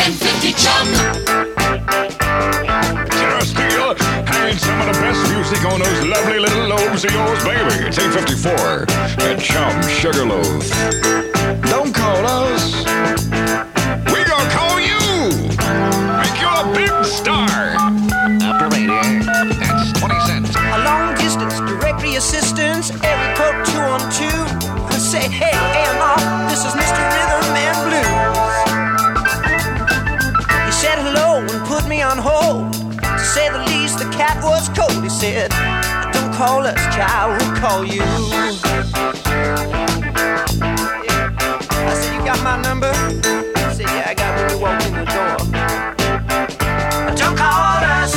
1050 Chum. Just deal. Hang some of the best music on those lovely little lobes of yours, baby. It's 854 at Chum Sugarloaf. Don't call us. We gonna call you. Make you a big star. Operator, that's 20 cents. A long distance directory assistance, area code 212. Say, hey, AMR, this is Mr. Rhythm and Blues. He said hello and put me on hold. To say the least, the cat was cold. He said, don't call us, child, we'll call you. I said, you got my number? He said, yeah, I got when you walked in the door. Don't call us.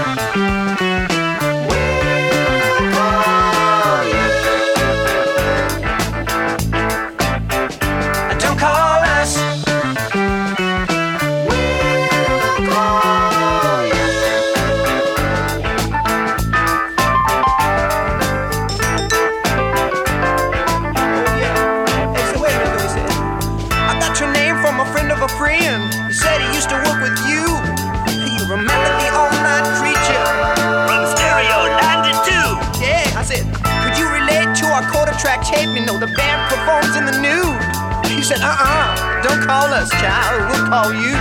A friend, he said he used to work with you. You remember the all-night creature from Stereo 92? Yeah, I said, could you relate to our quarter track tape? You know, the band performs in the nude. He said, don't call us, child, we'll call you.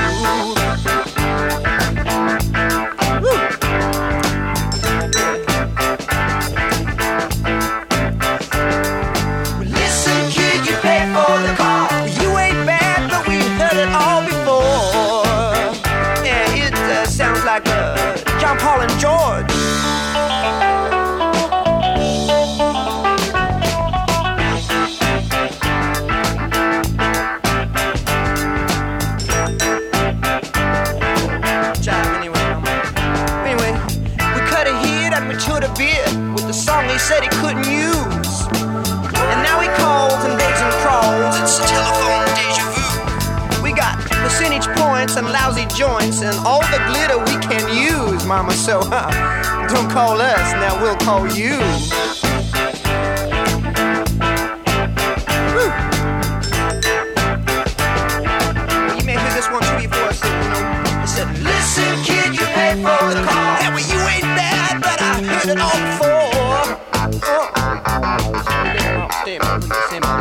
Woo. Listen, kid, you pay for the call. You ain't bad, but we heard it all before. Yeah, it sounds like John, Paul, and George. Anyway, we cut a hit and matured a bit with the song he said he couldn't use. And now he calls and begs and crawls. It's telephone deja vu. We got percentage points and lousy joints and all the glitter we can use, mama. So, don't call us, now we'll call you. Woo. You may hear this one too before I said, I said, listen, kid, you pay for the call. Yeah, well, you ain't bad, but I heard it all before. Oh. Damn,